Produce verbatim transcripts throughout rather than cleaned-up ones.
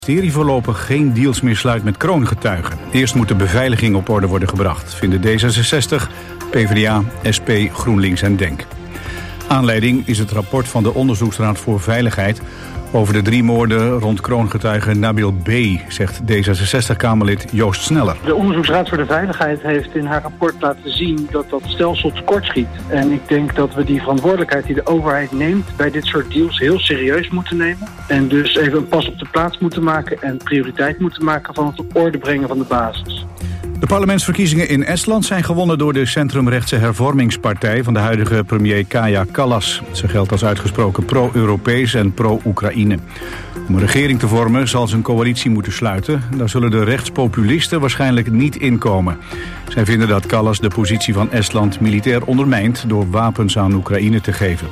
Het ministerie voorlopig geen deals meer sluit met kroongetuigen. Eerst moet de beveiliging op orde worden gebracht, vinden D zesenzestig, PvdA, S P, GroenLinks en Denk. Aanleiding is het rapport van de Onderzoeksraad voor Veiligheid over de drie moorden rond kroongetuige Nabil B., zegt D zesenzestig-Kamerlid Joost Sneller. De Onderzoeksraad voor de Veiligheid heeft in haar rapport laten zien dat dat stelsel tekortschiet. En ik denk dat we die verantwoordelijkheid die de overheid neemt bij dit soort deals heel serieus moeten nemen. En dus even een pas op de plaats moeten maken en prioriteit moeten maken van het op orde brengen van de basis. De parlementsverkiezingen in Estland zijn gewonnen door de centrumrechtse hervormingspartij van de huidige premier Kaja Kallas. Ze geldt als uitgesproken pro-Europees en pro-Oekraïne. Om een regering te vormen zal ze een coalitie moeten sluiten. Daar zullen de rechtspopulisten waarschijnlijk niet inkomen. Zij vinden dat Kallas de positie van Estland militair ondermijnt door wapens aan Oekraïne te geven.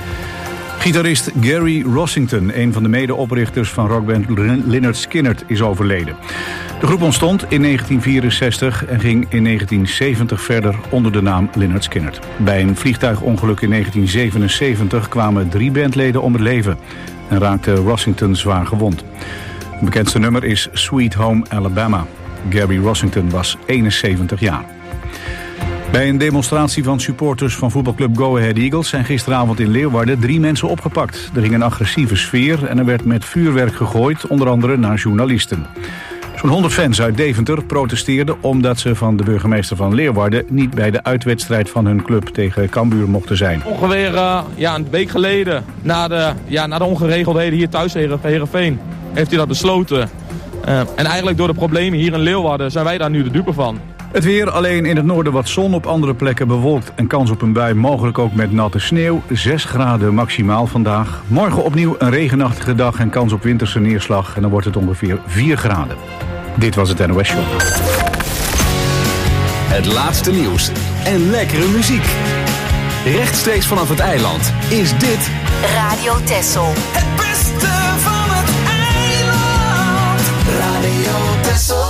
Gitarist Gary Rossington, een van de medeoprichters van rockband Lynyrd Skynyrd, is overleden. De groep ontstond in negentien vierenzestig en ging in negentien zeventig verder onder de naam Lynyrd Skynyrd. Bij een vliegtuigongeluk in negentien zevenenzeventig kwamen drie bandleden om het leven en raakte Rossington zwaar gewond. Het bekendste nummer is Sweet Home Alabama. Gary Rossington was eenenzeventig jaar. Bij een demonstratie van supporters van voetbalclub Go Ahead Eagles zijn gisteravond in Leeuwarden drie mensen opgepakt. Er hing een agressieve sfeer en er werd met vuurwerk gegooid, onder andere naar journalisten. Zo'n honderd fans uit Deventer protesteerden omdat ze van de burgemeester van Leeuwarden niet bij de uitwedstrijd van hun club tegen Cambuur mochten zijn. Ongeveer uh, ja, een week geleden, na de, ja, na de ongeregeldheden hier thuis tegen Heerenveen, heeft hij dat besloten. Uh, en eigenlijk door de problemen hier in Leeuwarden zijn wij daar nu de dupe van. Het weer, alleen in het noorden wat zon, op andere plekken bewolkt en kans op een bui, mogelijk ook met natte sneeuw. zes graden maximaal vandaag. Morgen opnieuw een regenachtige dag en kans op winterse neerslag en dan wordt het ongeveer vier graden. Dit was het N O S Show. Het laatste nieuws en lekkere muziek. Rechtstreeks vanaf het eiland is dit Radio Texel. Het beste van het eiland. Radio Texel.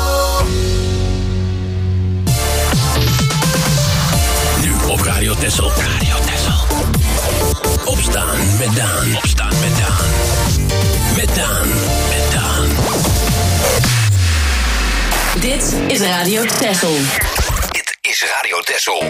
Nu op Radio Texel. Radio Texel. Opstaan met Daan. Opstaan met Daan. Met Daan. Met Daan. Dit is Radio Texel. Dit is Radio Texel.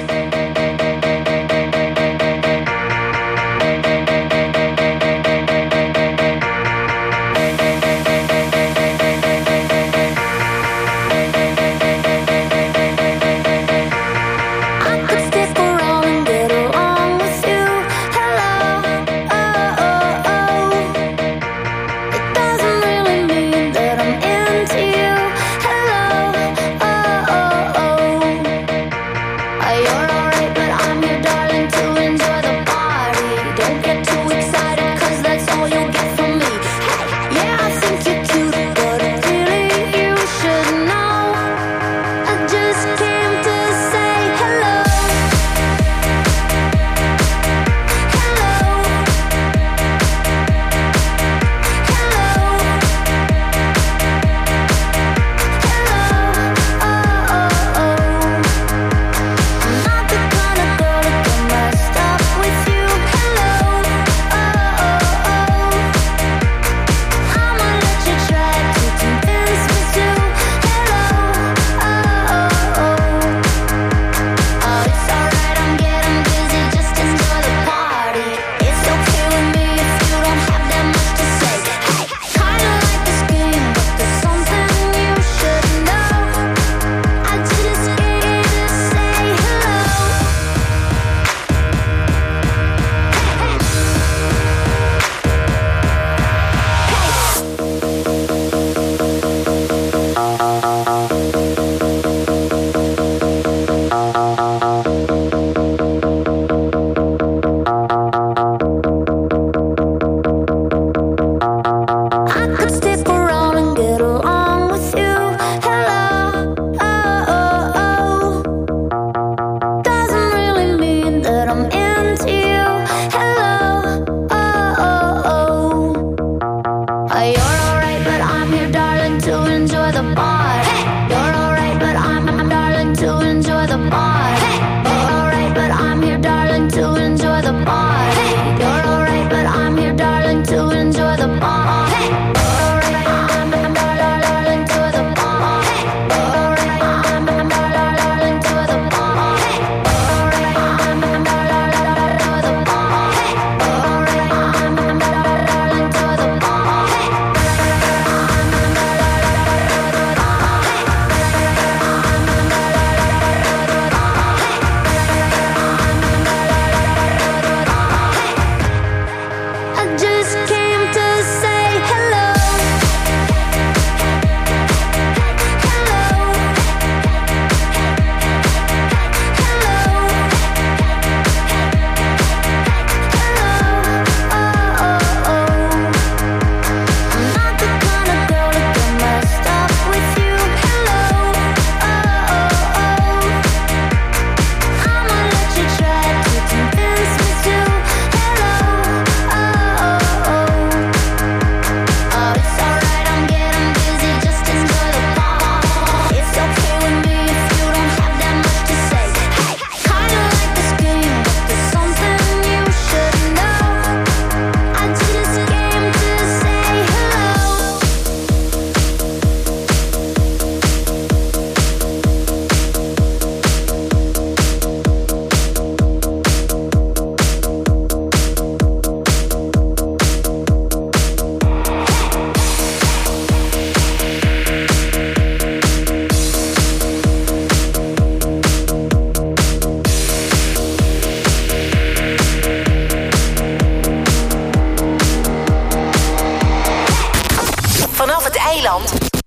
You're alright, but I'm Nederland.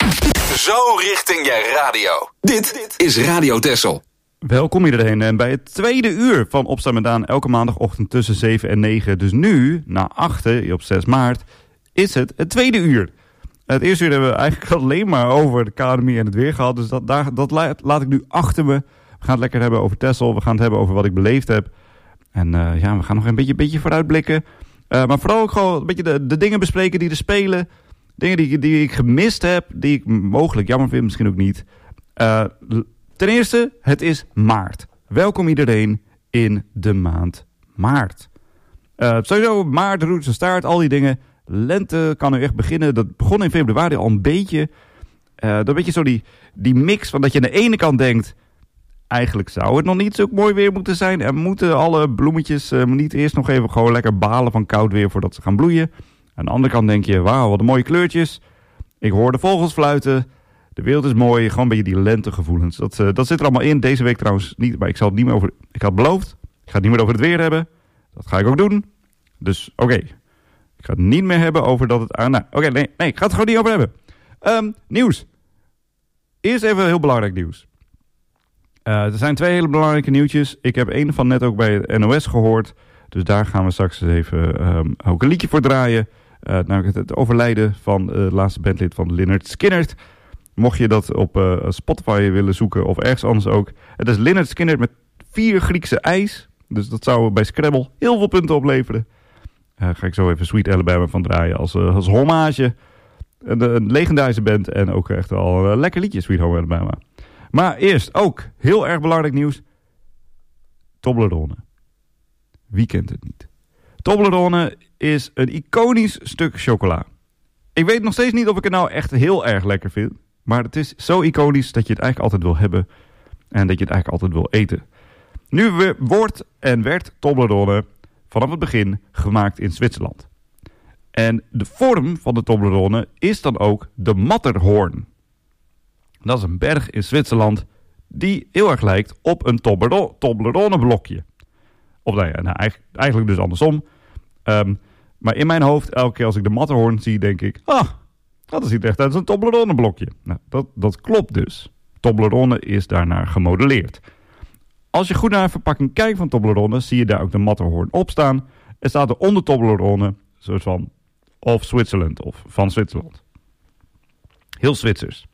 Zo richting je radio. Dit is Radio Texel. Welkom iedereen en bij het tweede uur van Opstaan met Daan elke maandagochtend tussen zeven en negen. Dus nu, na achten op zes maart, is het het tweede uur. Het eerste uur hebben we eigenlijk alleen maar over de academie en het weer gehad. Dus dat, daar, dat laat ik nu achter me. We gaan het lekker hebben over Texel. We gaan het hebben over wat ik beleefd heb. En uh, ja, we gaan nog een beetje, beetje vooruitblikken. Uh, maar vooral ook gewoon een beetje de, de dingen bespreken die er spelen. Dingen die, die ik gemist heb, die ik mogelijk jammer vind, misschien ook niet. Uh, ten eerste, het is maart. Welkom iedereen in de maand maart. Uh, sowieso maart, de route staart, al die dingen. Lente kan nu echt beginnen. Dat begon in februari al een beetje. Uh, een beetje zo die, die mix van dat je aan de ene kant denkt, eigenlijk zou het nog niet zo mooi weer moeten zijn. En moeten alle bloemetjes uh, niet eerst nog even gewoon lekker balen van koud weer voordat ze gaan bloeien. Aan de andere kant denk je, wauw, wat een mooie kleurtjes. Ik hoor de vogels fluiten. De wereld is mooi. Gewoon een beetje die lentegevoelens. Dat, uh, dat zit er allemaal in. Deze week trouwens niet. Maar ik zal het niet meer over. Ik had beloofd. Ik ga het niet meer over het weer hebben. Dat ga ik ook doen. Dus oké. Okay. Ik ga het niet meer hebben over dat het... Ah, nou, oké, okay, nee, nee. Ik ga het gewoon niet over hebben. Um, nieuws. Eerst even heel belangrijk nieuws. Uh, er zijn twee hele belangrijke nieuwtjes. Ik heb één van net ook bij het N O S gehoord. Dus daar gaan we straks even um, ook een liedje voor draaien. Uh, namelijk het, het overlijden van uh, het laatste bandlid van Lynyrd Skynyrd. Mocht je dat op uh, Spotify willen zoeken of ergens anders ook. Het is Lynyrd Skynyrd met vier Griekse i's. Dus dat zou bij Scrabble heel veel punten opleveren. Uh, ga ik zo even Sweet Alabama van draaien als, uh, als hommage. Een, een legendarische band en ook echt al een lekker liedje, Sweet Home Alabama. Maar eerst ook heel erg belangrijk nieuws. Toblerone. Wie kent het niet? Toblerone is een iconisch stuk chocola. Ik weet nog steeds niet of ik het nou echt heel erg lekker vind. Maar het is zo iconisch dat je het eigenlijk altijd wil hebben. En dat je het eigenlijk altijd wil eten. Nu wordt en werd Toblerone vanaf het begin gemaakt in Zwitserland. En de vorm van de Toblerone is dan ook de Matterhorn. Dat is een berg in Zwitserland die heel erg lijkt op een Toblerone blokje. Of nou ja, nou, eigenlijk, eigenlijk dus andersom. Um, maar in mijn hoofd, elke keer als ik de Matterhorn zie, denk ik, ah, dat ziet echt uit als een Toblerone blokje. Nou, dat, dat klopt dus. Toblerone is daarnaar gemodelleerd. Als je goed naar de verpakking kijkt van Toblerone, zie je daar ook de Matterhorn op staan. Er staat er onder Toblerone, een soort van of Zwitserland of van Zwitserland. Heel Zwitsers.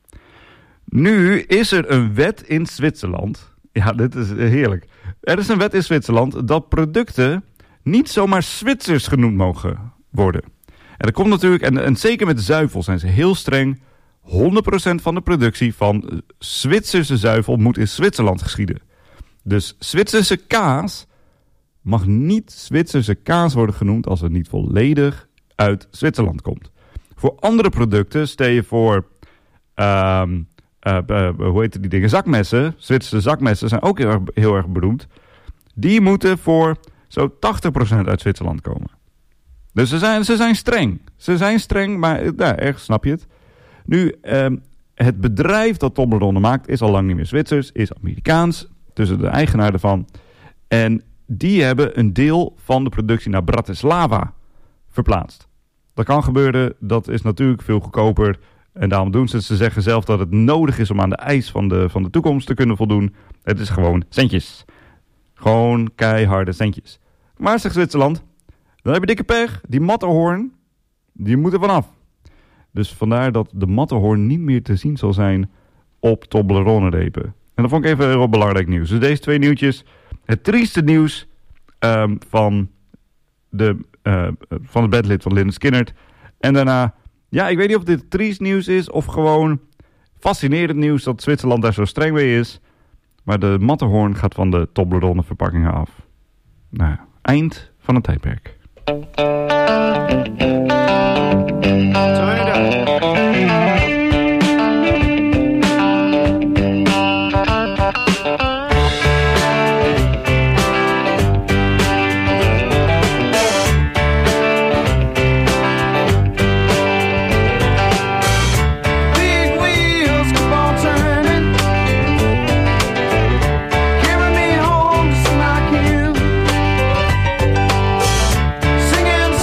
Nu is er een wet in Zwitserland. Ja, dit is heerlijk. Er is een wet in Zwitserland dat producten niet zomaar Zwitsers genoemd mogen worden. En dat komt natuurlijk, en, en zeker met zuivel zijn ze heel streng. honderd procent van de productie van Zwitserse zuivel moet in Zwitserland geschieden. Dus Zwitserse kaas mag niet Zwitserse kaas worden genoemd als het niet volledig uit Zwitserland komt. Voor andere producten, stel je voor, um, uh, uh, hoe heet die dingen, zakmessen. Zwitserse zakmessen zijn ook heel erg, heel erg beroemd. Die moeten voor zo tachtig procent uit Zwitserland komen. Dus ze zijn, ze zijn streng. Ze zijn streng, maar ja, erg snap je het. Nu, um, het bedrijf dat Toblerone maakt is al lang niet meer Zwitsers, is Amerikaans. Tussen de eigenaar ervan. En die hebben een deel van de productie naar Bratislava verplaatst. Dat kan gebeuren, dat is natuurlijk veel goedkoper. En daarom doen ze, ze zeggen zelf dat het nodig is om aan de eis van de, van de toekomst te kunnen voldoen. Het is gewoon centjes. Gewoon keiharde centjes. Maar zegt Zwitserland, dan heb je dikke pech. Die Matterhorn, die moet er vanaf. Dus vandaar dat de Matterhorn niet meer te zien zal zijn op Toblerone repen. En dat vond ik even heel belangrijk nieuws. Dus deze twee nieuwtjes. Het trieste nieuws um, van, de, uh, van het bandlid van Lynyrd Skynyrd. En daarna, ja, ik weet niet of dit triest nieuws is of gewoon fascinerend nieuws dat Zwitserland daar zo streng mee is. Maar de Matterhorn gaat van de Toblerone verpakkingen af. Nou ja, eind van het tijdperk. Singing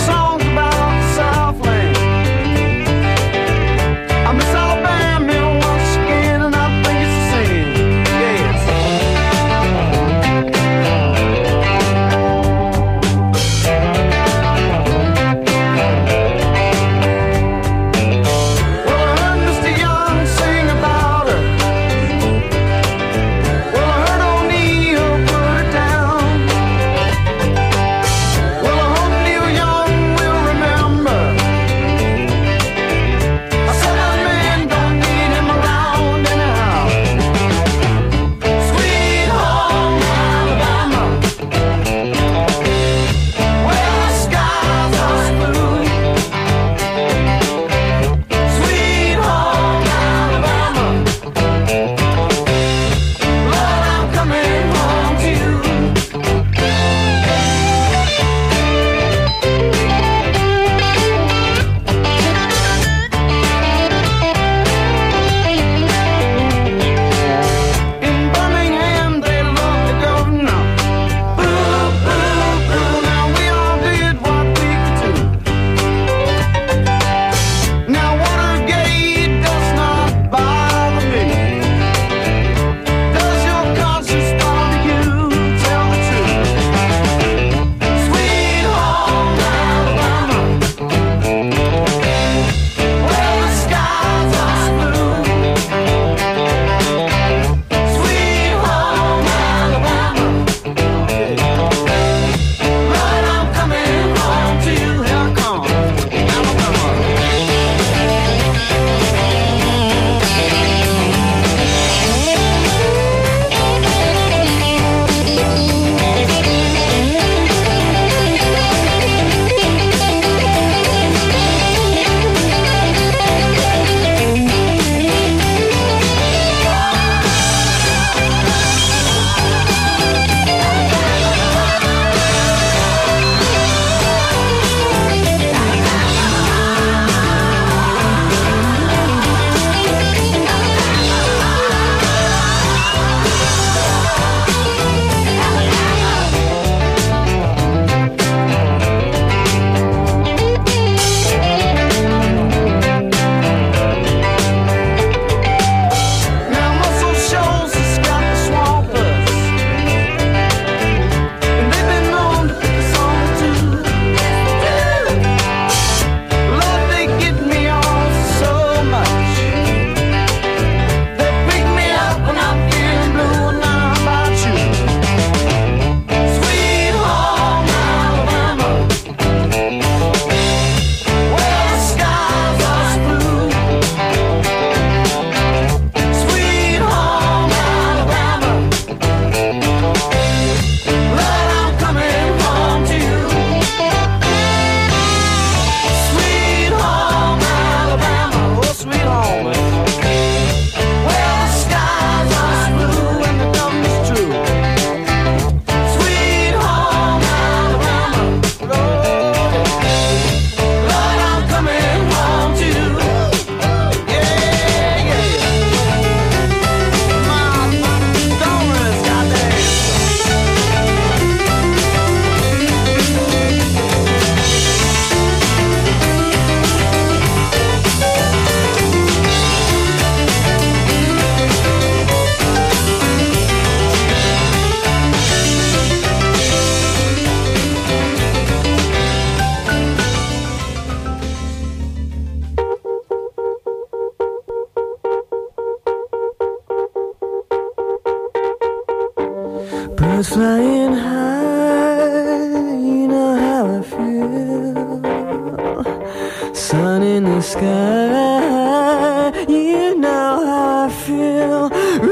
Birds flying high, you know how I feel. Sun in the sky, you know how I feel.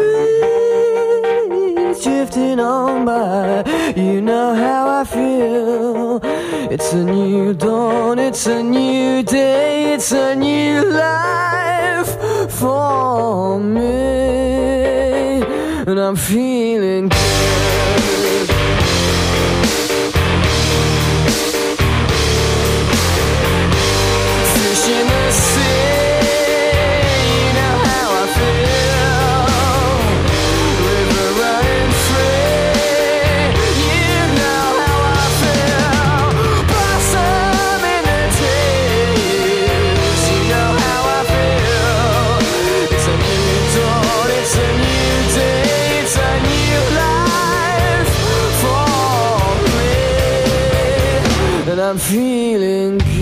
Breeze drifting on by, you know how I feel. It's a new dawn, it's a new day, it's a new life for me, and I'm feeling good. Fish in the sea, you know how I feel. River running free, you know how I feel. Blossom in the trees, you know how I feel. It's a new dawn, it's a new day, it's a new life for me, and I'm feeling good.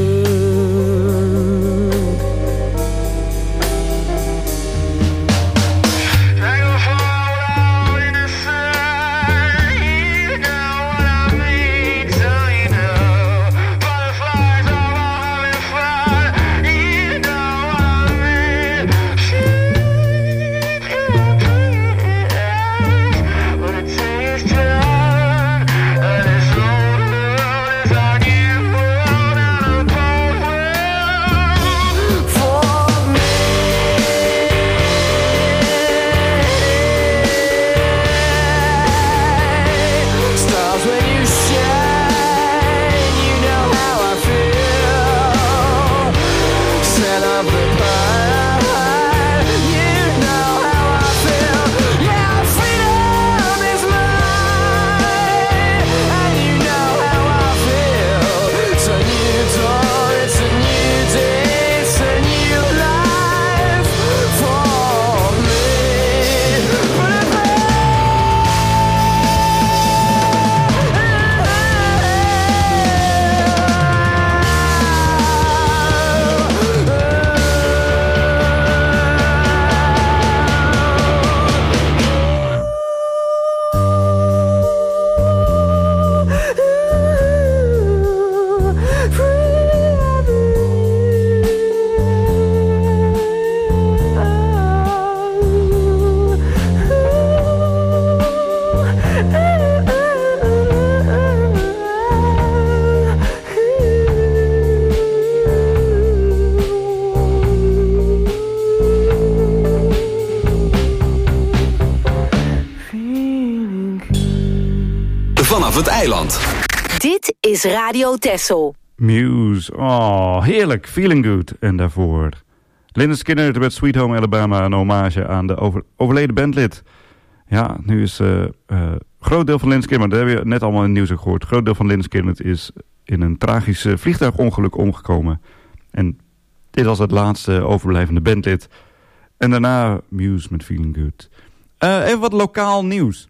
Vanaf het eiland. Dit is Radio Texel. Muse, oh, heerlijk, feeling good. En daarvoor Lynyrd Skynyrd met Sweet Home Alabama, een hommage aan de over, overleden bandlid. Ja, nu is een uh, uh, groot deel van Lynyrd Skynyrd, dat hebben we net allemaal in het nieuws gehoord. Een groot deel van Lynyrd Skynyrd is in een tragisch uh, vliegtuigongeluk omgekomen. En dit was het laatste overblijvende bandlid. En daarna Muse met Feeling Good. Uh, even wat lokaal nieuws.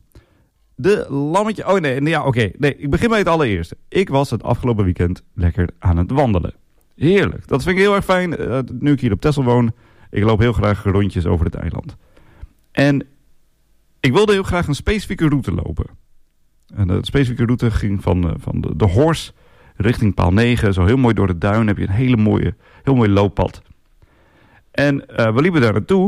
De lammetje... Oh nee, ja, oké. Okay. Nee, ik begin bij het allereerste. Ik was het afgelopen weekend lekker aan het wandelen. Heerlijk. Dat vind ik heel erg fijn. Uh, nu ik hier op Texel woon. Ik loop heel graag rondjes over het eiland. En ik wilde heel graag een specifieke route lopen. En de specifieke route ging van, uh, van de, de Horst richting Paal negen. Zo heel mooi door de duin heb je een hele mooie, heel mooi looppad. En uh, we liepen daar naartoe.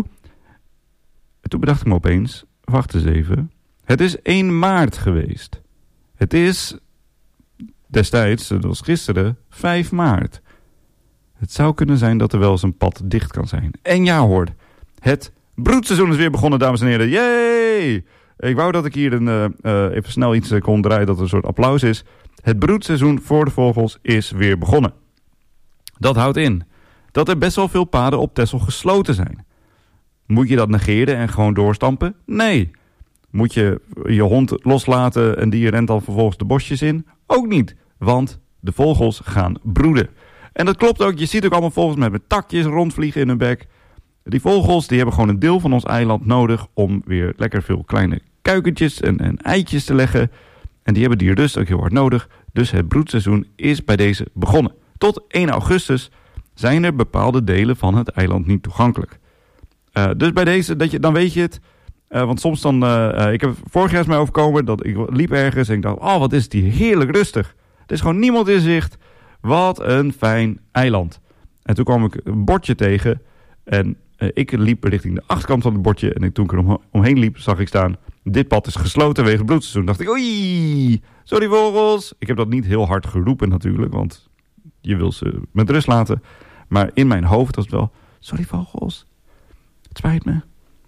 En toen bedacht ik me opeens... Wacht eens even... Het is één maart geweest. Het is destijds, dat was gisteren, vijf maart. Het zou kunnen zijn dat er wel eens een pad dicht kan zijn. En ja hoor, het broedseizoen is weer begonnen, dames en heren. Yay! Ik wou dat ik hier een, uh, uh, even snel iets kon draaien dat er een soort applaus is. Het broedseizoen voor de vogels is weer begonnen. Dat houdt in dat er best wel veel paden op Texel gesloten zijn. Moet je dat negeren en gewoon doorstampen? Nee. Moet je je hond loslaten en die rent dan vervolgens de bosjes in? Ook niet, want de vogels gaan broeden. En dat klopt ook, je ziet ook allemaal vogels met, met takjes rondvliegen in hun bek. Die vogels die hebben gewoon een deel van ons eiland nodig om weer lekker veel kleine kuikentjes en, en eitjes te leggen. En die hebben die dus ook heel hard nodig. Dus het broedseizoen is bij deze begonnen. Tot één augustus zijn er bepaalde delen van het eiland niet toegankelijk. Uh, dus bij deze, dat je, dan weet je het... Uh, want soms dan... Uh, uh, ik heb vorig jaar is mij overkomen dat ik liep ergens en ik dacht... Oh, wat is het hier heerlijk rustig. Er is gewoon niemand in zicht. Wat een fijn eiland. En toen kwam ik een bordje tegen. En uh, ik liep richting de achterkant van het bordje. En toen ik er om, omheen liep, zag ik staan... Dit pad is gesloten wegens bloedseizoen. Dacht ik, oei, sorry vogels. Ik heb dat niet heel hard geroepen natuurlijk. Want je wil ze met rust laten. Maar in mijn hoofd was het wel... Sorry vogels. Het spijt me.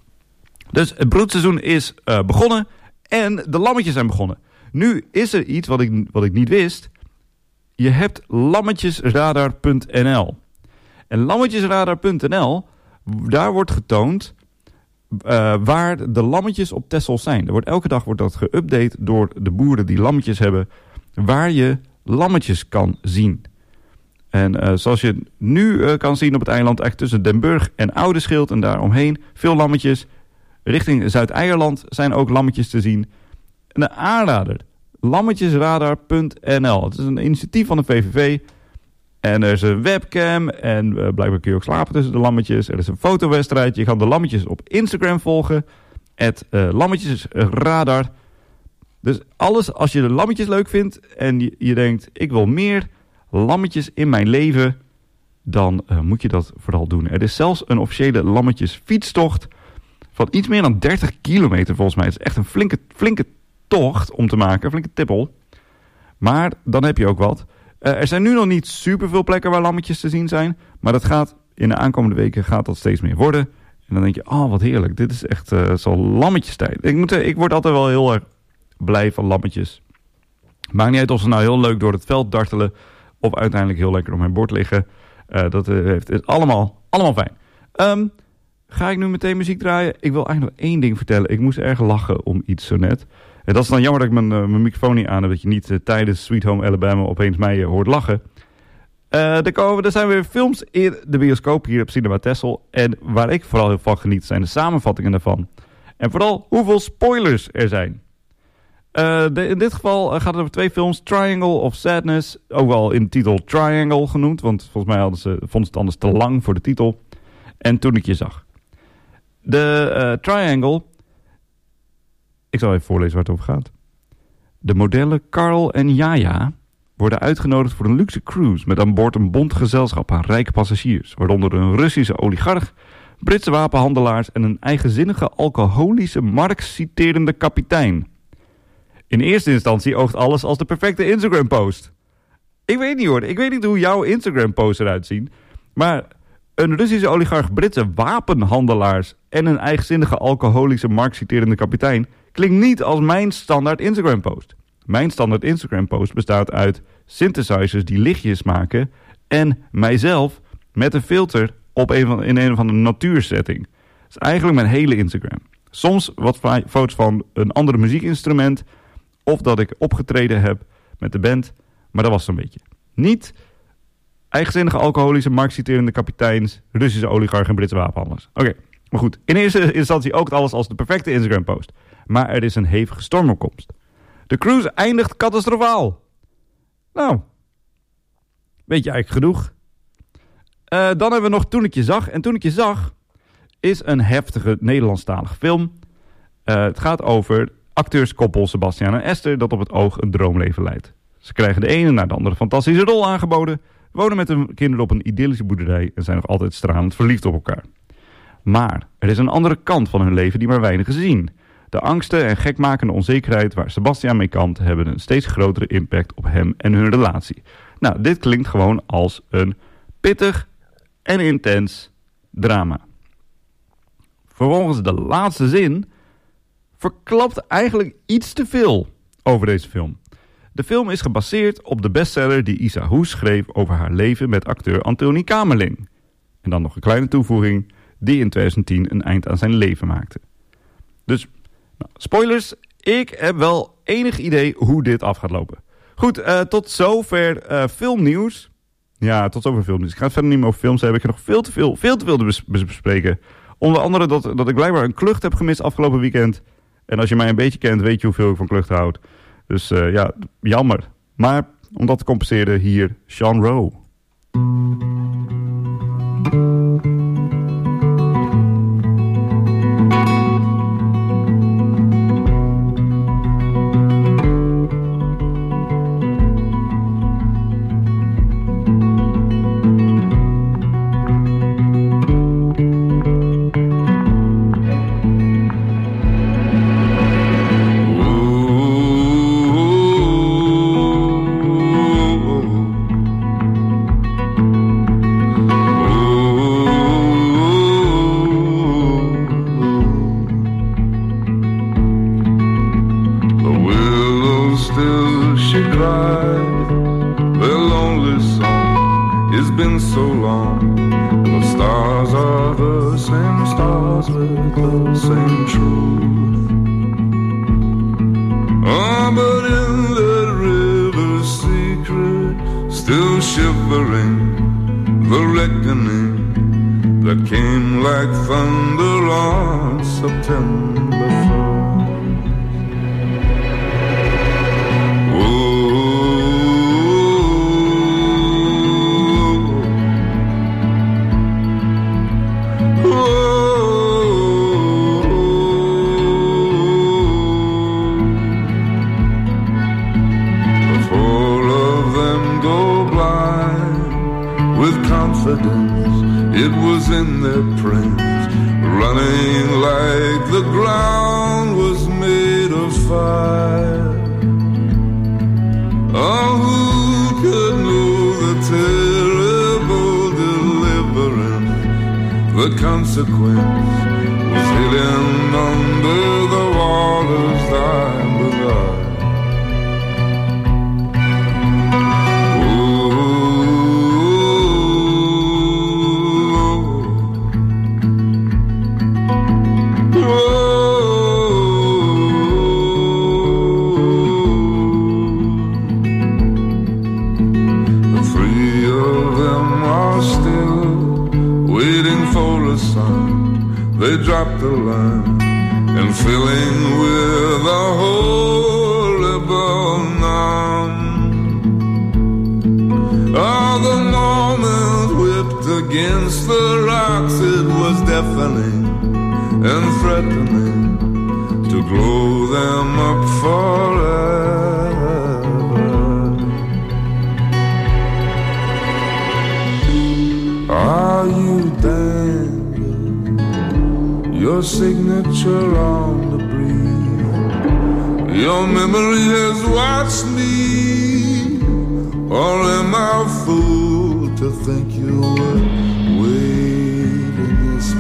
Dus het broedseizoen is uh, begonnen. En de lammetjes zijn begonnen. Nu is er iets wat ik, wat ik niet wist. Je hebt lammetjesradar punt n l. En lammetjesradar punt n l, daar wordt getoond uh, waar de lammetjes op Texel zijn. Er wordt, elke dag wordt dat geüpdate door de boeren die lammetjes hebben, waar je lammetjes kan zien. En uh, zoals je nu uh, kan zien op het eiland, echt tussen Den Burg en Oudeschild en daaromheen, veel lammetjes. Richting Zuid-Eierland zijn ook lammetjes te zien. En de aanrader, lammetjesradar punt n l. Het is een initiatief van de V V V. En er is een webcam. En uh, blijkbaar kun je ook slapen tussen de lammetjes. Er is een fotowedstrijd. Je kan de lammetjes op Instagram volgen. Het uh, lammetjesradar. Dus alles, als je de lammetjes leuk vindt. En je, je denkt, ik wil meer lammetjes in mijn leven. Dan uh, moet je dat vooral doen. Er is zelfs een officiële lammetjesfietstocht. Van iets meer dan dertig kilometer volgens mij. Het is echt een flinke, flinke tocht om te maken. Een flinke tippel. Maar dan heb je ook wat. Uh, er zijn nu nog niet superveel plekken waar lammetjes te zien zijn. Maar dat gaat in de aankomende weken gaat dat steeds meer worden. En dan denk je, oh wat heerlijk. Dit is echt uh, zo'n lammetjestijd. Ik, moet, ik word altijd wel heel erg blij van lammetjes. Maakt niet uit of ze nou heel leuk door het veld dartelen. Of uiteindelijk heel lekker op mijn bord liggen. Uh, dat uh, heeft, is allemaal, allemaal fijn. Um, ga ik nu meteen muziek draaien? Ik wil eigenlijk nog één ding vertellen. Ik moest erg lachen om iets zo net. En dat is dan jammer dat ik mijn, uh, mijn microfoon niet aan heb. Dat je niet uh, tijdens Sweet Home Alabama opeens mij uh, hoort lachen. Uh, er, komen, er zijn weer films in de bioscoop hier op Cinema Texel. En waar ik vooral heel van geniet zijn de samenvattingen daarvan. En vooral hoeveel spoilers er zijn. Uh, de, in dit geval uh, gaat het over twee films. Triangle of Sadness. Ook wel in de titel Triangle genoemd. Want volgens mij hadden ze, vonden ze het anders te lang voor de titel. En Toen ik je zag. De uh, Triangle... Ik zal even voorlezen waar het over gaat. De modellen Carl en Jaja worden uitgenodigd voor een luxe cruise met aan boord een bond gezelschap aan rijke passagiers, waaronder een Russische oligarch, Britse wapenhandelaars en een eigenzinnige alcoholische Marx-citerende kapitein. In eerste instantie oogt alles als de perfecte Instagram-post. Ik weet niet hoor, ik weet niet hoe jouw Instagram-post eruit ziet, maar een Russische oligarch, Britse wapenhandelaars en een eigenzinnige alcoholische Marx-citerende kapitein klinkt niet als mijn standaard Instagram-post. Mijn standaard Instagram-post bestaat uit synthesizers die lichtjes maken en mijzelf met een filter op een van, in een of andere natuursetting. Dat is eigenlijk mijn hele Instagram. Soms wat foto's van een andere muziekinstrument of dat ik opgetreden heb met de band, maar dat was zo'n beetje. Niet eigenzinnige alcoholische Marx-citerende kapiteins, Russische oligarchen en Britse wapenhandelaars. Oké, okay, maar goed. In eerste instantie oogt alles als de perfecte Instagram-post. Maar er is een hevige stormopkomst. De cruise eindigt catastrofaal. Nou, weet je eigenlijk genoeg. Uh, dan hebben we nog Toen ik je zag. En Toen ik je zag is een heftige Nederlandstalige film. Uh, het gaat over acteurskoppel Sebastian en Esther dat op het oog een droomleven leidt. Ze krijgen de ene naar de andere fantastische rol aangeboden, wonen met hun kinderen op een idyllische boerderij en zijn nog altijd stralend verliefd op elkaar. Maar er is een andere kant van hun leven die maar weinigen zien. De angsten en gekmakende onzekerheid waar Sebastian mee kampt hebben een steeds grotere impact op hem en hun relatie. Nou, dit klinkt gewoon als een pittig en intens drama. Vervolgens de laatste zin verklapt eigenlijk iets te veel over deze film. De film is gebaseerd op de bestseller die Isa Hoes schreef over haar leven met acteur Antonie Kamerling. En dan nog een kleine toevoeging, die in twintig tien een eind aan zijn leven maakte. Dus, nou, spoilers, ik heb wel enig idee hoe dit af gaat lopen. Goed, uh, tot zover uh, filmnieuws. Ja, tot zover filmnieuws. Ik ga het verder niet meer over films hebben. Ik heb nog veel te veel, veel te veel te bes- bes- bespreken. Onder andere dat, dat ik blijkbaar een klucht heb gemist afgelopen weekend. En als je mij een beetje kent, weet je hoeveel ik van klucht houd. Dus uh, ja, jammer. Maar om dat te compenseren, hier Sean Rowe. same stars with the same truth. Oh, but in that river's secret, still shivering, the reckoning that came like thunder on September first. It was in their prints, running like the ground was made of fire. Oh, who could know the terrible deliverance? The consequence was hidden under the waters time begun. They dropped the line and filling with a horrible numb. Oh, the moment whipped against the rocks, it was deafening and threatening to blow them up forever. Are you dead? Your signature on the breeze. Your memory has watched me, or am I a fool to think you were waiting this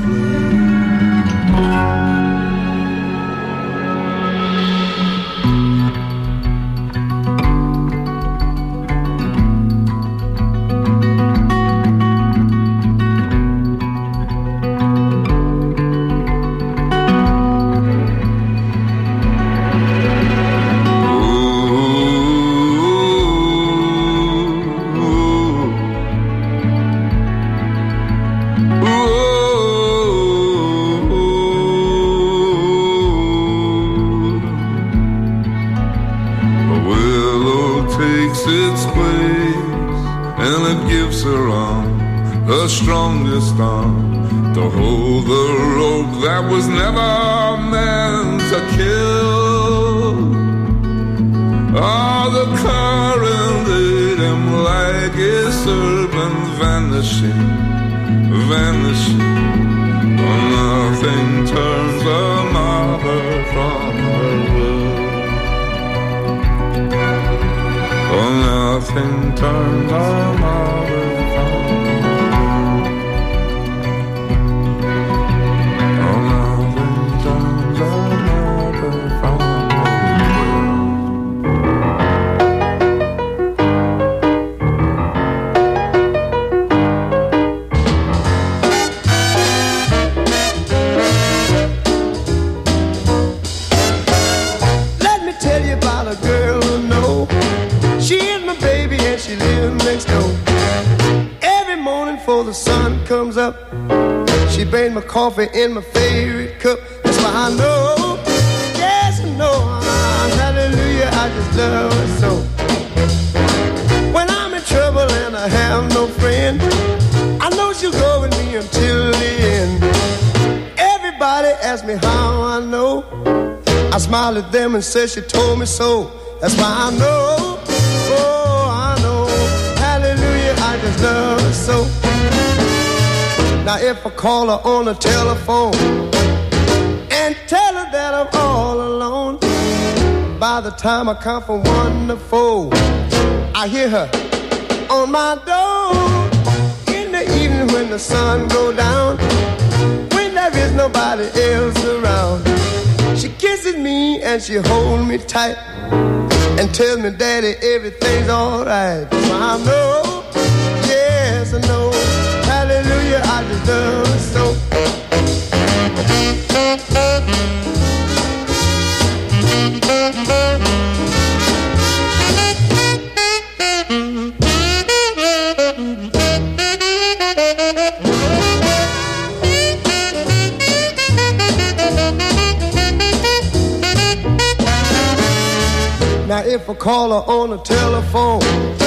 strongest arm to hold the rope that was never meant to kill. Oh, the current ate him like a serpent, vanishing, vanishing. Oh, nothing turns a mother from her will. Oh, nothing turns a mother from her will. The sun comes up, she made my coffee in my favorite cup. That's why I know, yes I know, hallelujah, I just love her so. When I'm in trouble and I have no friend, I know she'll go with me until the end. Everybody asks me how I know, I smile at them and say she told me so. That's why I know, oh I know, hallelujah, I just love her so. Now if I call her on the telephone and tell her that I'm all alone, by the time I count from one to four, I hear her on my door. In the evening when the sun goes down, when there is nobody else around, she kisses me and she holds me tight and tells me, Daddy, everything's alright. So I know, yes I know, hallelujah, I just love her so. if I call her on the telephone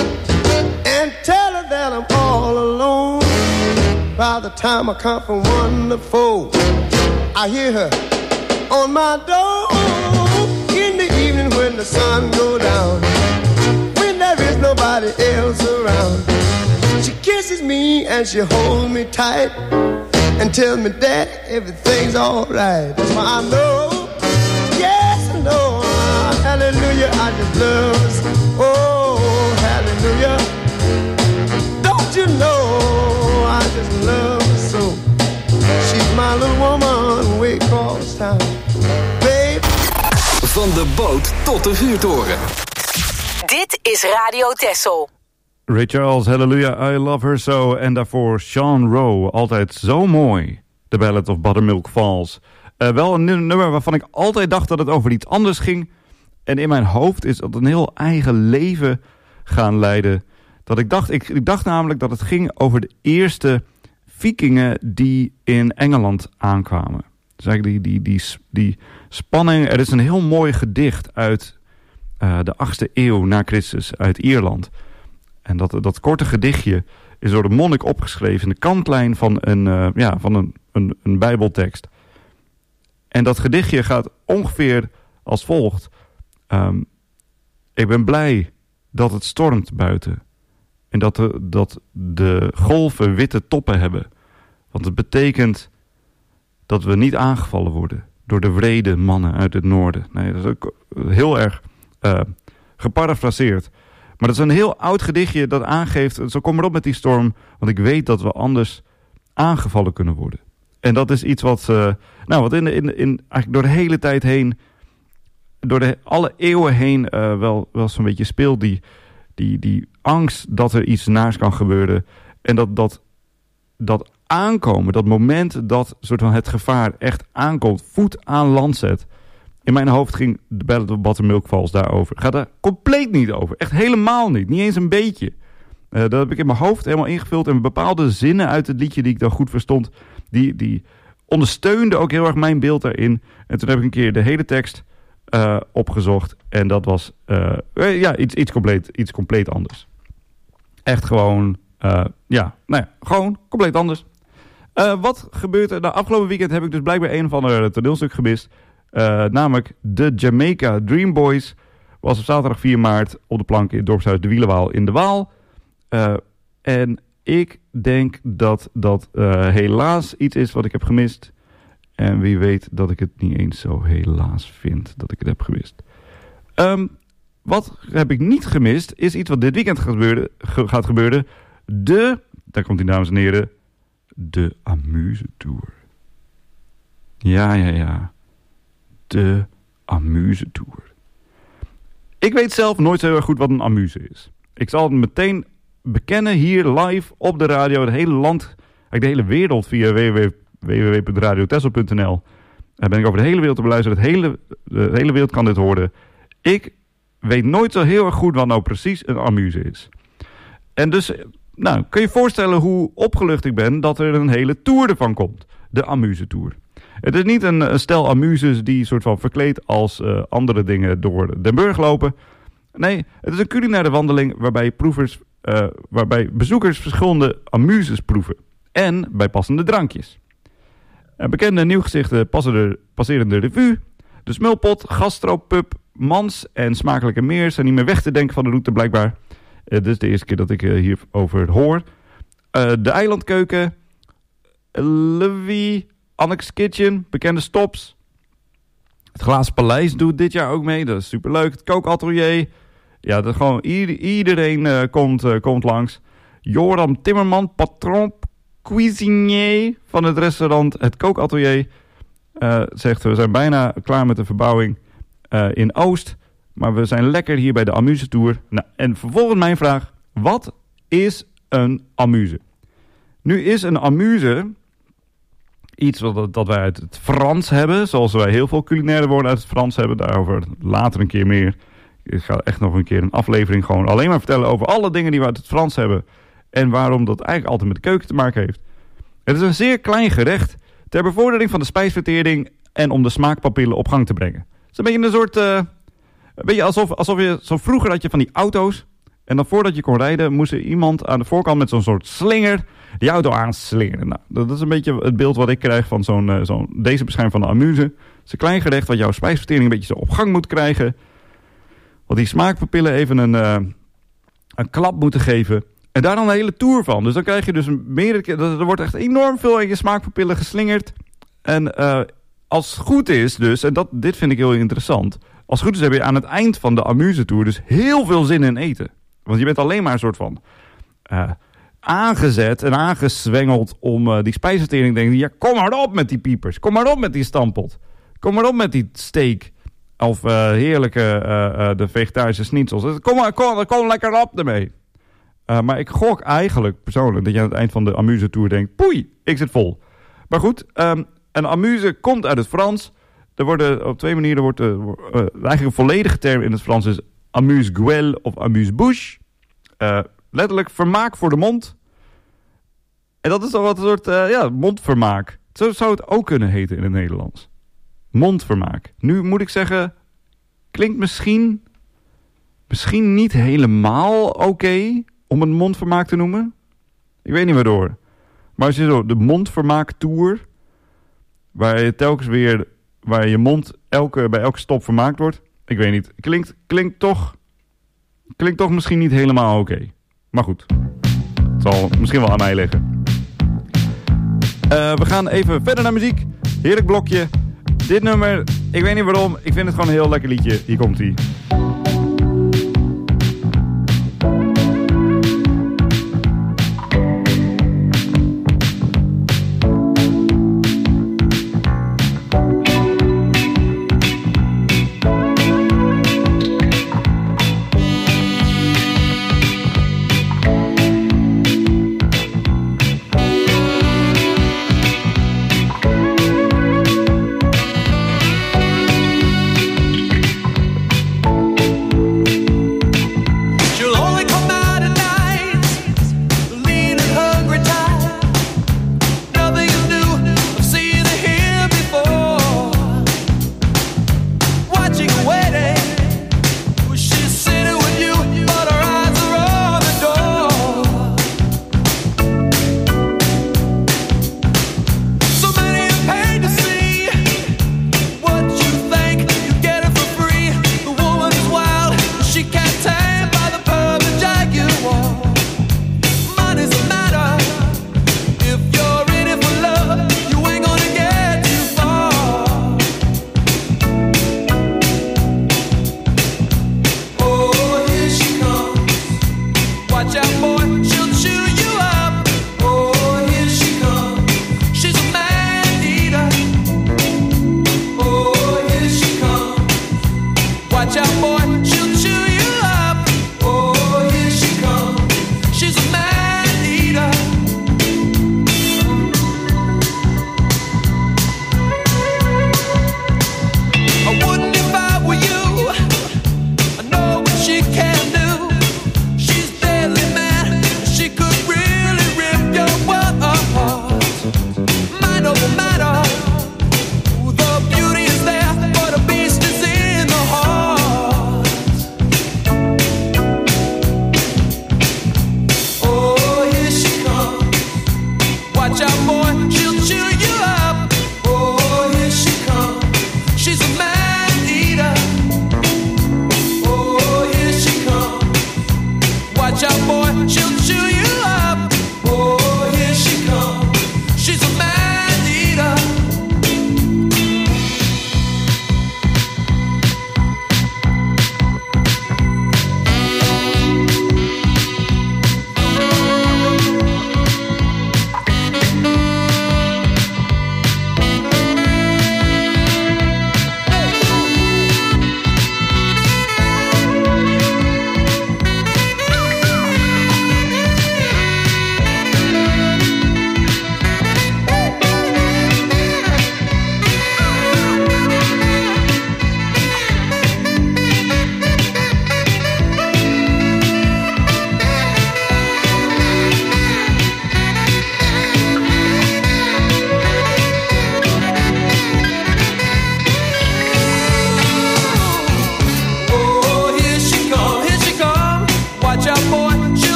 and tell her that I'm all alone? By the time I count from one to four, I hear her on my door. In the evening when the sun goes down, when there is nobody else around, she kisses me and she holds me tight and tells me that everything's alright. That's why I know, yes I know, hallelujah, I just love her. Oh, hallelujah. Don't you know, I just love her so. She's my little woman way across town. Babe. Van de boot tot de vuurtoren. Dit is Radio Texel. Ray Charles, Hallelujah, I Love Her So. En daarvoor Sean Rowe, altijd zo mooi. The Ballad of Buttermilk Falls. Uh, wel een nummer waarvan ik altijd dacht dat het over iets anders ging. En in mijn hoofd is dat een heel eigen leven gaan leiden. Dat ik dacht, ik, ik dacht namelijk dat het ging over de eerste vikingen die in Engeland aankwamen. Dus eigenlijk die, die, die, die spanning. Er is een heel mooi gedicht uit uh, de achtste eeuw na Christus uit Ierland. En dat, dat korte gedichtje is door de monnik opgeschreven in de kantlijn van een, uh, ja, van een, een, een bijbeltekst. En dat gedichtje gaat ongeveer als volgt. Um, ik ben blij dat het stormt buiten. En dat de, dat de golven witte toppen hebben. Want het betekent dat we niet aangevallen worden door de wrede mannen uit het noorden. Nee, dat is ook heel erg uh, geparafraseerd. Maar dat is een heel oud gedichtje dat aangeeft, zo kom erop met die storm, want ik weet dat we anders aangevallen kunnen worden. En dat is iets wat, uh, nou, wat in, in, in, eigenlijk door de hele tijd heen, door de, alle eeuwen heen uh, wel, wel zo'n beetje speelt. Die, die, die angst dat er iets naars kan gebeuren. En dat, dat, dat aankomen, dat moment dat soort van het gevaar echt aankomt, voet aan land zet. In mijn hoofd ging de Ballad of Buttermilk Falls daarover. Gaat daar compleet niet over. Echt helemaal niet. Niet eens een beetje. Uh, dat heb ik in mijn hoofd helemaal ingevuld. En bepaalde zinnen uit het liedje die ik dan goed verstond, die, die ondersteunde ook heel erg mijn beeld daarin. En toen heb ik een keer de hele tekst uh, opgezocht. En dat was uh, ja, iets, iets, compleet, iets compleet anders. Echt gewoon, uh, ja, nou ja, gewoon compleet anders. Uh, wat gebeurt er? Nou, afgelopen weekend heb ik dus blijkbaar een of ander toneelstuk gemist. Uh, namelijk de Jamaica Dream Boys was op zaterdag vier maart op de plank in het dorpshuis De Wielenwaal in de Waal. Uh, en ik denk dat dat uh, helaas iets is wat ik heb gemist. En wie weet dat ik het niet eens zo helaas vind dat ik het heb gemist. Um, wat heb ik niet gemist is iets wat dit weekend gebeurde, ge- gaat gebeuren. De, daar komt die dames en heren, de Amuse Tour. Ja, ja, ja. De Amuse Tour. Ik weet zelf nooit zo heel erg goed wat een amuse is. Ik zal het meteen bekennen hier live op de radio. Het hele land, eigenlijk de hele wereld via w w w punt radio texel punt n l. Daar ben ik over de hele wereld te beluisteren. Het hele, de hele wereld kan dit horen. Ik weet nooit zo heel erg goed wat nou precies een amuse is. En dus, nou, kun je je voorstellen hoe opgelucht ik ben dat er een hele tour ervan komt. De Amuse Tour. Het is niet een, een stel amuses die soort van verkleed als uh, andere dingen door Den Burg lopen. Nee, het is een culinaire wandeling waarbij, proevers, uh, waarbij bezoekers verschillende amuses proeven. En bijpassende drankjes. Uh, bekende nieuwgezichten passeren de revue. De Smulpot, Gastro, Pub, Mans en smakelijke meer zijn niet meer weg te denken van de route blijkbaar. Uh, dit is de eerste keer dat ik uh, hierover hoor. Uh, de Eilandkeuken, Louis... Annex Kitchen, bekende stops. Het Glazen Paleis doet dit jaar ook mee. Dat is superleuk. Het Kookatelier. Ja, dat gewoon ieder, iedereen uh, komt, uh, komt langs. Joram Timmerman, patron cuisinier van het restaurant Het Kookatelier. Uh, zegt, we zijn bijna klaar met de verbouwing uh, in Oost. Maar we zijn lekker hier bij de Amuse Tour. Nou, en vervolgens mijn vraag. Wat is een amuse? Nu is een amuse iets wat, dat wij uit het Frans hebben. Zoals wij heel veel culinaire woorden uit het Frans hebben. Daarover later een keer meer. Ik ga echt nog een keer een aflevering gewoon alleen maar vertellen over alle dingen die we uit het Frans hebben. En waarom dat eigenlijk altijd met de keuken te maken heeft. Het is een zeer klein gerecht ter bevordering van de spijsvertering en om de smaakpapillen op gang te brengen. Het is een beetje een soort, uh, Weet je, alsof, alsof je... Zo vroeger had je van die auto's. En dan voordat je kon rijden, moest er iemand aan de voorkant met zo'n soort slinger die auto aanslingeren. Nou, dat is een beetje het beeld wat ik krijg van zo'n, uh, zo'n deze beschrijving van de amuse. Het is een klein gerecht wat jouw spijsvertering een beetje zo op gang moet krijgen. Wat die smaakpapillen even een, uh, een klap moeten geven. En daar dan een hele tour van. Dus dan krijg je dus meerdere keer... Er wordt echt enorm veel in je smaakpapillen geslingerd. En uh, als het goed is dus... En dat, dit vind ik heel interessant. Als het goed is heb je aan het eind van de amuse tour dus heel veel zin in eten. Want je bent alleen maar een soort van... Uh, aangezet en aangeswengeld om uh, die spijsvertering te denken... Ja, kom maar op met die piepers. Kom maar op met die stampot. Kom maar op met die steak. Of uh, heerlijke uh, uh, de vegetarische schnitzels. Kom maar, kom, kom lekker op ermee. Uh, maar ik gok eigenlijk persoonlijk dat je aan het eind van de amuse tour denkt... Poei, ik zit vol. Maar goed, um, een amuse komt uit het Frans. Er worden op twee manieren... Wordt, uh, uh, eigenlijk een volledige term in het Frans is... amuse-gueule of amuse-bouche. Uh, letterlijk vermaak voor de mond. En dat is dan wat een soort uh, ja, mondvermaak. Zo zou het ook kunnen heten in het Nederlands. Mondvermaak. Nu moet ik zeggen... Klinkt misschien... Misschien niet helemaal oké... Okay om een mondvermaak te noemen. Ik weet niet waardoor. Maar als je zo de mondvermaak tour... waar je telkens weer... waar je mond elke, bij elke stop vermaakt wordt... Ik weet niet. Klinkt, klinkt toch... Klinkt toch misschien niet helemaal oké. Okay. Maar goed. Het zal misschien wel aan mij liggen. Uh, we gaan even verder naar muziek. Heerlijk blokje. Dit nummer... Ik weet niet waarom. Ik vind het gewoon een heel lekker liedje. Hier komt ie.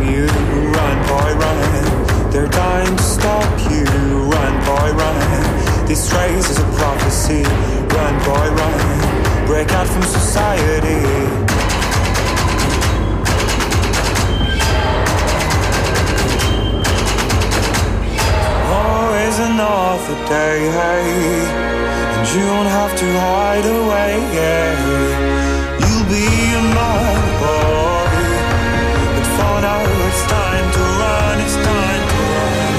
you. Run, boy, run. They're dying to stop you. Run, boy, run. This race is a prophecy. Run, boy, run. Break out from society. Always another day, hey, and you don't have to hide away, yeah. You'll be a mother boy, but for now it's time to run, it's time to run.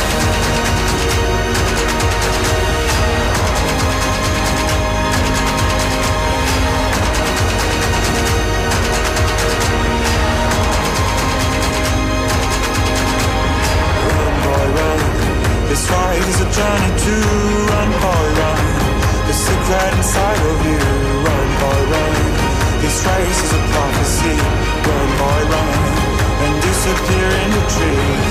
Run, boy, run. This ride is a journey to run, boy, run. The secret inside of you. Run, boy, run. This race is a prophecy. Run, boy, run. And disappear in the trees.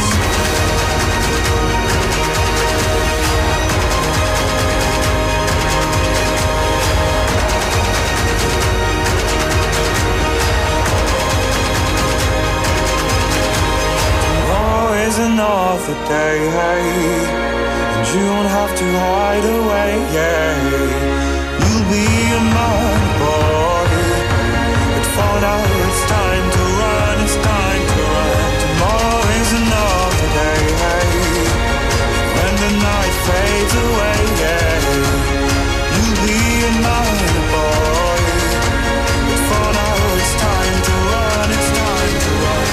Tomorrow is another day, hey, and you don't have to hide away, yeah. You'll be a man, boy, but for now it's time to run, it's time to run. Tomorrow is another day, hey, when the night fades away, yeah. You'll be a man, boy, but for now it's time to run, it's time to run.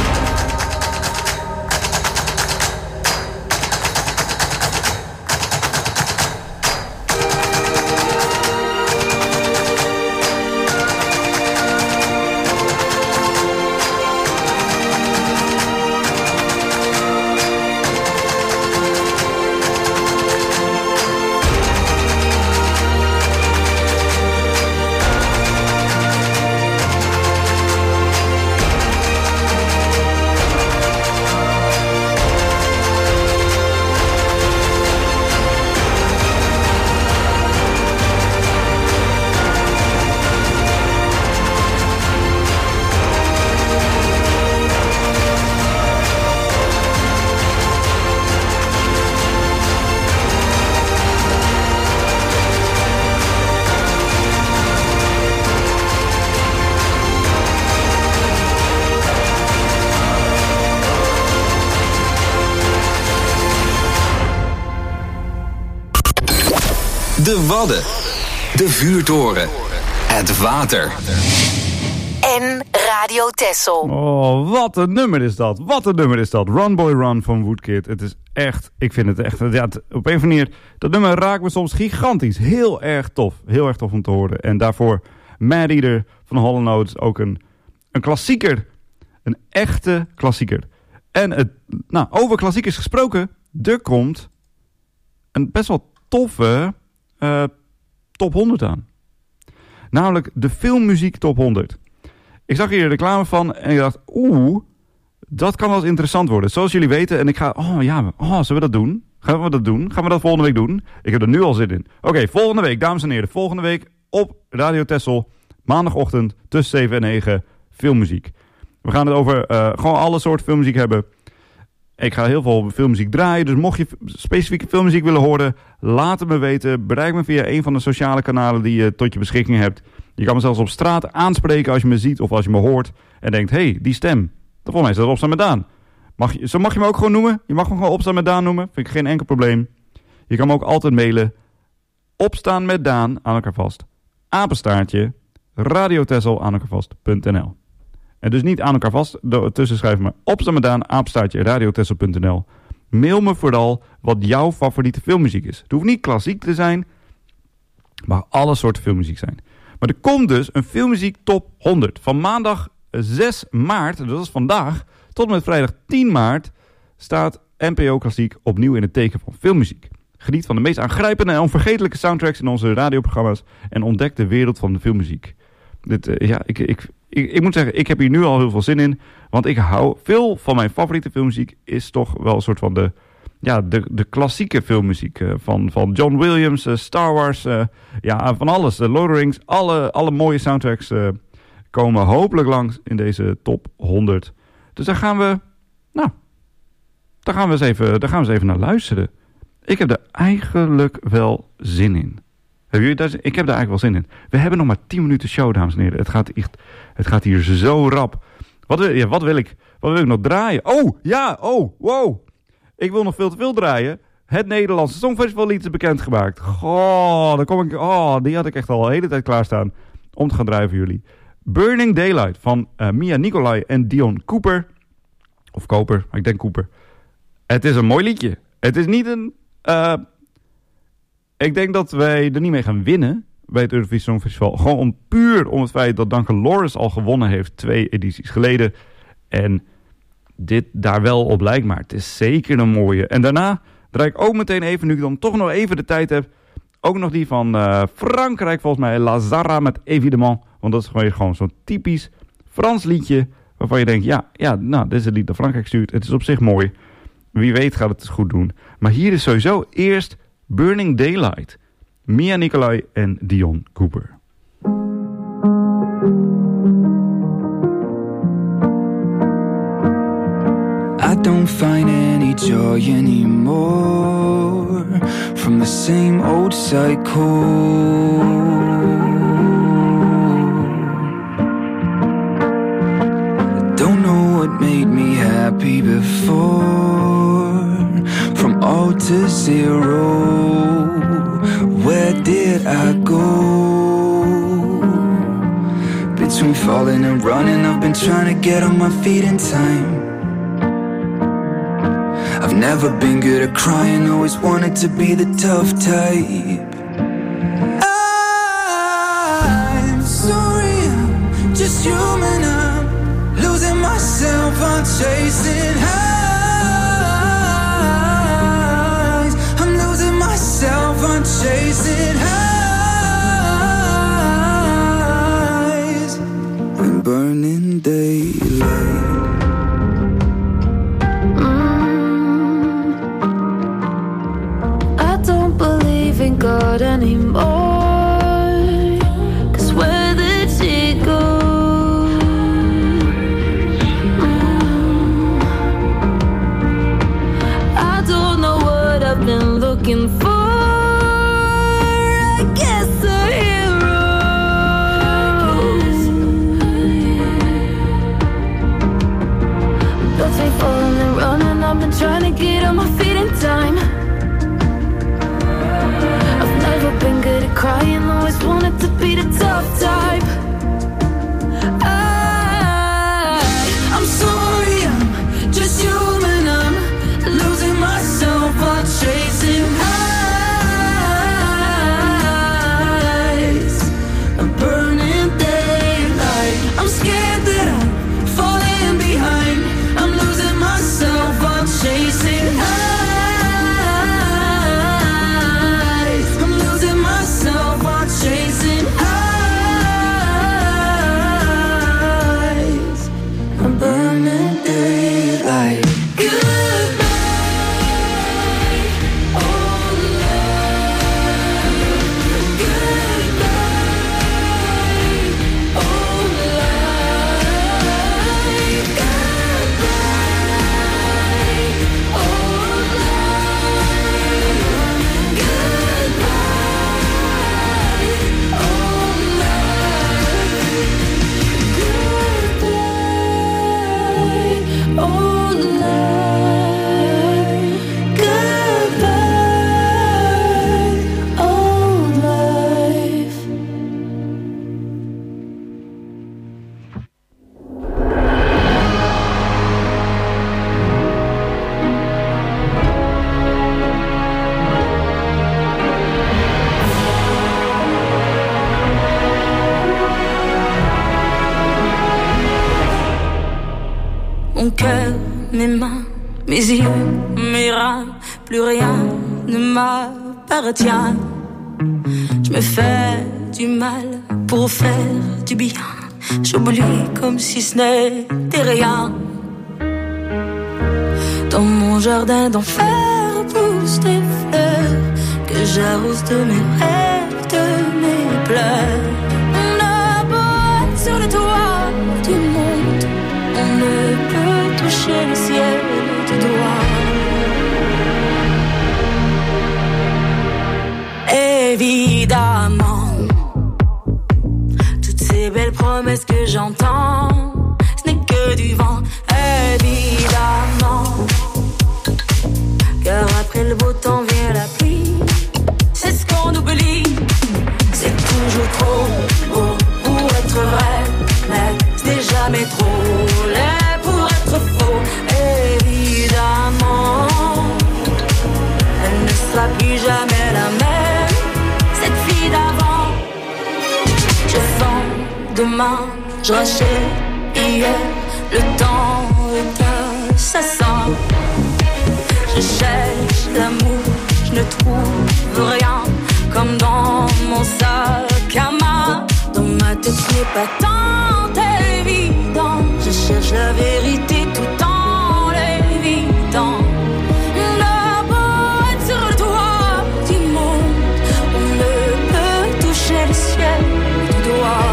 De Wadden. De Vuurtoren. Het water. En Radio Texel. Oh, wat een nummer is dat. Wat een nummer is dat. Run Boy Run van Woodkid. Het is echt, ik vind het echt, ja, het, op een of andere manier, dat nummer raakt me soms gigantisch. Heel erg tof. Heel erg tof om te horen. En daarvoor Mad Eater van Hall and Oates. Ook een, een klassieker. Een echte klassieker. En het, nou, over klassiekers gesproken. Er komt een best wel toffe uh, top honderd aan. Namelijk de filmmuziek top honderd. Ik zag hier de reclame van en ik dacht, oeh, dat kan wel eens interessant worden. Zoals jullie weten, en ik ga, oh ja, oh, zullen we dat doen? Gaan we dat doen? Gaan we dat volgende week doen? Ik heb er nu al zin in. Oké, okay, volgende week, dames en heren, volgende week op Radio Texel, maandagochtend tussen zeven en negen, filmmuziek. We gaan het over uh, gewoon alle soorten filmmuziek hebben. Ik ga heel veel filmmuziek draaien, dus mocht je specifieke filmmuziek willen horen, laat het me weten. Bereik me via een van de sociale kanalen die je tot je beschikking hebt. Je kan me zelfs op straat aanspreken als je me ziet of als je me hoort en denkt, hé, hey, die stem, volgens mij is dat Opstaan met Daan. Mag je, zo mag je me ook gewoon noemen. Je mag me gewoon Opstaan met Daan noemen, vind ik geen enkel probleem. Je kan me ook altijd mailen. Opstaan met Daan, aan elkaar vast, apenstaartje, radiotessel aan elkaar vast punt n l. En dus niet aan elkaar vast, tussen schrijven me Opstaan met Daan, apenstaartje, radiotessel punt n l. Mail me vooral wat jouw favoriete filmmuziek is. Het hoeft niet klassiek te zijn, maar alle soorten filmmuziek zijn. Maar er komt dus een filmmuziek top honderd. Van maandag zes maart, dat is vandaag, tot en met vrijdag tien maart... staat N P O Klassiek opnieuw in het teken van filmmuziek. Geniet van de meest aangrijpende en onvergetelijke soundtracks in onze radioprogramma's... en ontdek de wereld van de filmmuziek. Dit, uh, ja, ik, ik, ik, ik moet zeggen, ik heb hier nu al heel veel zin in. Want ik hou, veel van mijn favoriete filmmuziek is toch wel een soort van de... Ja, de, de klassieke filmmuziek uh, van, van John Williams, uh, Star Wars, uh, ja, van alles. Uh, Lord of the Rings, alle, alle mooie soundtracks uh, komen hopelijk langs in deze top honderd. Dus daar gaan we, nou, daar gaan we eens even, daar gaan we eens even naar luisteren. Ik heb er eigenlijk wel zin in. Hebben jullie daar, ik heb daar eigenlijk wel zin in. We hebben nog maar tien minuten show, dames en heren. Het gaat, echt, het gaat hier zo rap. Wat wil, ja, wat, wil ik, wat wil ik nog draaien? Oh, ja, oh, wow. Ik wil nog veel te veel draaien. Het Nederlandse Songfestivallied is bekendgemaakt. Goh, daar kom ik, oh, die had ik echt al de hele tijd klaarstaan om te gaan draaien voor jullie. Burning Daylight van uh, Mia Nicolai en Dion Cooper. Of Koper, maar ik denk Cooper. Het is een mooi liedje. Het is niet een... Uh, ik denk dat wij er niet mee gaan winnen bij het Eurovisie Songfestival. Gewoon om, puur om het feit dat Duncan Lawrence al gewonnen heeft twee edities geleden. En dit daar wel op lijkt, maar het is zeker een mooie. En daarna draai ik ook meteen even, nu ik dan toch nog even de tijd heb, ook nog die van uh, Frankrijk volgens mij, Lazara met Évidemment. Want dat is gewoon, gewoon zo'n typisch Frans liedje waarvan je denkt, ja, ja, nou, dit is het lied dat Frankrijk stuurt. Het is op zich mooi. Wie weet gaat het goed doen. Maar hier is sowieso eerst Burning Daylight. Mia Nicolai en Dion Cooper. I don't find any joy anymore from the same old cycle. I don't know what made me happy before. From all to zero, where did I go? Between falling and running, I've been trying to get on my feet in time. I've never been good at crying, always wanted to be the tough type. I'm sorry, I'm just human, I'm losing myself, I'm chasing highs. I'm losing myself, I'm chasing highs. I'm burning daylight. God anymore, 'cause where did she go? Mm. I don't know what I've been looking for. I guess a hero. Between falling and running, I've been trying to get on my feet in time. Been good at crying, always wanted to be the tough type. I, I'm sorry, I'm just human, I'm losing myself, I'm chasing highs. I'm burning daylight. I'm scared that I'm falling behind. I'm losing myself, I'm chasing highs. Chasing eyes, I'm burning daylight. Goodbye, old love. Goodbye, old love. Goodbye, old love. Mon cœur, mes mains, mes yeux, mes reins, plus rien ne m'appartient. Je me fais du mal pour faire du bien. J'oublie comme si ce n'était rien. Dans mon jardin d'enfer poussent des fleurs que j'arrose de mes rêves, de mes pleurs. On a beau être sur le toit du monde, on ne peut promesses que j'entends, ce n'est que du vent, évidemment. Car après le beau temps vient la pluie, c'est ce qu'on oublie. C'est toujours trop beau pour être vrai, mais c'est jamais trop laid pour être faux, évidemment. Elle ne sera plus jamais la même, cette fille d'avant. Je vends demain, je rachète hier, le temps est assassin. Je cherche l'amour, je ne trouve rien, comme dans mon sac à main. Dans ma tête ce n'est pas tant évident, je cherche la vérité tout en l'évitant. Le beau être sur le toit du monde, on ne peut toucher le ciel du doigt.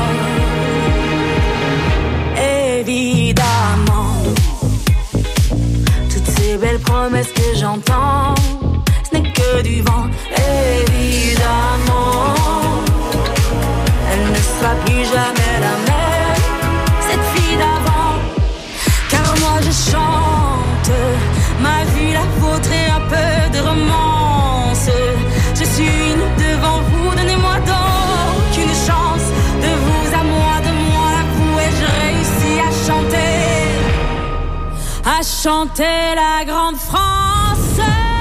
Évidemment, toutes ces belles promesses que j'entends, ce n'est que du vent, évidemment. Elle ne sera plus jamais la même, cette fille d'avant. Car moi je chante ma vie, la vôtre et un peu de romance. Je suis nue devant vous, donnez-moi donc une chance. De vous à moi, de moi à vous, et je réussis à chanter, à chanter la grande France.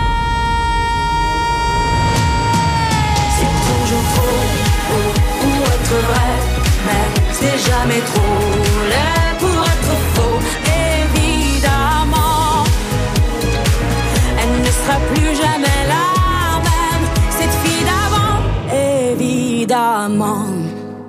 C'est toujours trop beau pour être vrai, mais c'est jamais trop laid pour être faux, évidemment. Elle ne sera plus jamais la même, cette fille d'avant, évidemment.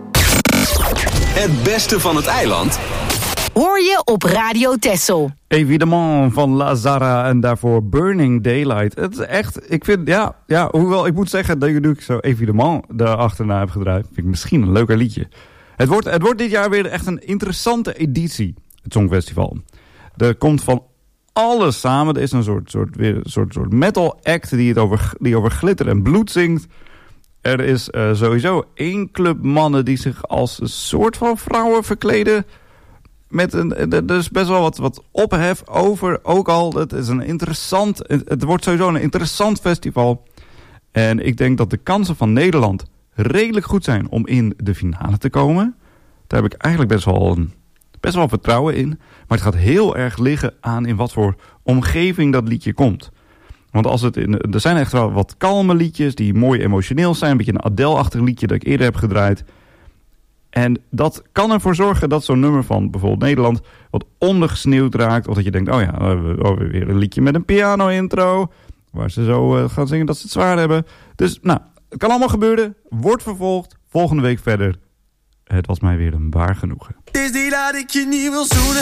Het beste van het eiland hoor je op Radio Texel. Evidemment van Lazara en daarvoor Burning Daylight. Het is echt, ik vind, ja, ja, hoewel ik moet zeggen dat nu ik zo Evidemment daarachterna heb gedraaid, vind ik misschien een leuker liedje. Het wordt, het wordt dit jaar weer echt een interessante editie, het Songfestival. Er komt van alles samen. Er is een soort, soort, weer een soort, soort metal act die, het over, die over glitter en bloed zingt. Er is uh, sowieso één club mannen die zich als een soort van vrouwen verkleden. Met een, er is best wel wat, wat ophef over. Ook al, het is een interessant, het wordt sowieso een interessant festival. En ik denk dat de kansen van Nederland redelijk goed zijn om in de finale te komen. Daar heb ik eigenlijk best wel, een, best wel vertrouwen in. Maar het gaat heel erg liggen aan in wat voor omgeving dat liedje komt. Want als het in, er zijn echt wel wat kalme liedjes die mooi emotioneel zijn. Een beetje een Adele-achtig liedje dat ik eerder heb gedraaid. En dat kan ervoor zorgen dat zo'n nummer van bijvoorbeeld Nederland wat ondergesneeuwd raakt. Of dat je denkt, oh ja, we hebben weer een liedje met een piano-intro. Waar ze zo uh, gaan zingen dat ze het zwaar hebben. Dus nou, het kan allemaal gebeuren. Wordt vervolgd. Volgende week verder. Het was mij weer een waar genoegen. Het is niet dat ik je niet wil zoenen.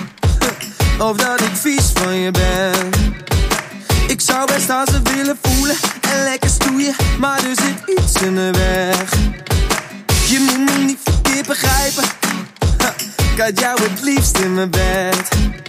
Of dat ik vies van je ben. Ik zou best aan ze willen voelen en lekker stoeien, maar er zit iets in de weg. Je moet me niet verkeerd begrijpen. Ha, ik had jou het liefst in mijn bed.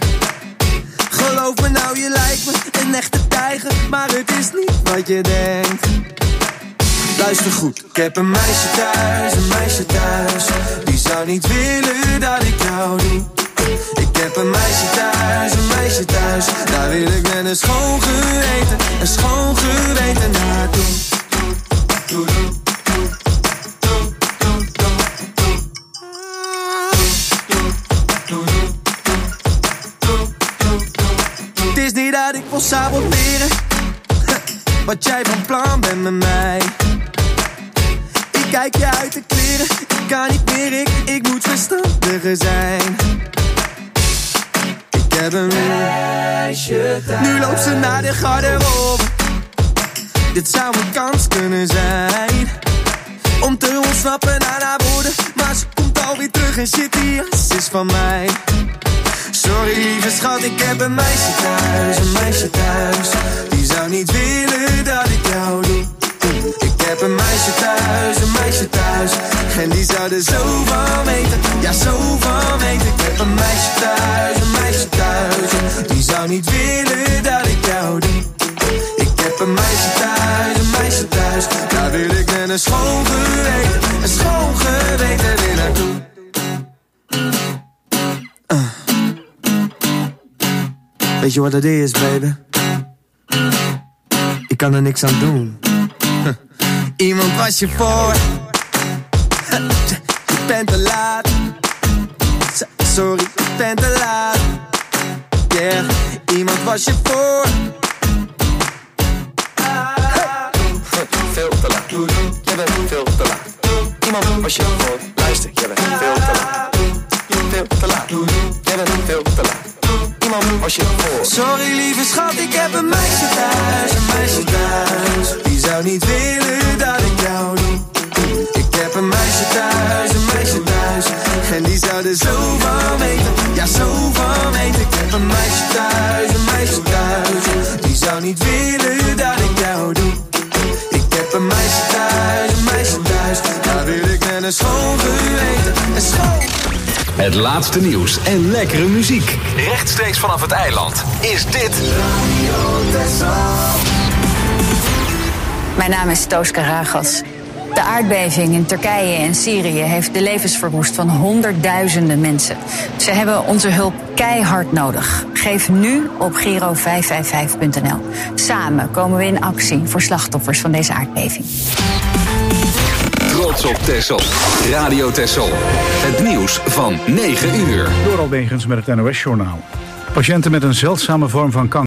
Geloof me nou, je lijkt me een echte tijger, maar het is niet wat je denkt. Luister goed, ik heb een meisje thuis, een meisje thuis. Die zou niet willen dat ik jou doe. Ik heb een meisje thuis, een meisje thuis. Daar wil ik met een schoon geweten, een schoon geweten naartoe. Doe, doe, doe, doe, doe, doe, doe, doe. Het is niet dat ik wil saboteren wat jij van plan bent met mij. Ik kijk je uit de kleren, ik kan niet meer, ik, ik moet verstandiger zijn. Ik heb een meisje thuis. Nu loopt ze naar de garderobe. Dit zou een kans kunnen zijn om te ontsnappen aan haar woorden. Maar ze komt alweer terug en shit, die jas is van mij. Sorry lieve schat, ik heb een meisje thuis, een meisje thuis. Die zou niet willen dat ik jou doe. Ik heb een meisje thuis, een meisje thuis. En die zou er zo van weten, ja zo van weten. Ik heb een meisje thuis, een meisje thuis. Die zou niet willen dat ik jou doe. Ik heb een meisje thuis, een meisje thuis. Daar wil ik met een schoon geweten, een schoon geweten weer naartoe. Weet je wat het is, baby? Ik kan er niks aan doen. Iemand was je voor. Je bent te laat. Sorry, je bent te laat. Yeah, iemand was je voor. Veel te laat. Je bent veel te laat. Iemand was je voor. Luister, je bent veel te laat. Veel te laat. Je bent veel te laat. Iemand was je voor. Sorry lieve schat, ik heb een meisje thuis. Een meisje thuis. Die zou niet willen dat ik jou doe. Ik heb een meisje thuis, een meisje thuis. En die zou er zo van weten. Ja, zo van weten. Ik heb een meisje thuis, een meisje thuis. Die zou niet willen dat ik jou doe. Ik heb een meisje thuis, een meisje thuis. Daar wil ik met een schoon geweten. Een schoon. Het laatste nieuws en lekkere muziek. Rechtstreeks vanaf het eiland is dit Radio Texel. Mijn naam is Toos Karagas. De aardbeving in Turkije en Syrië heeft de levens verwoest van honderdduizenden mensen. Ze hebben onze hulp keihard nodig. Geef nu op Giro vijf vijf vijf punt n l. Samen komen we in actie voor slachtoffers van deze aardbeving. Trots op Texel. Radio Texel. Het nieuws van negen uur. Door Albegens met het N O S-journaal. Patiënten met een zeldzame vorm van kanker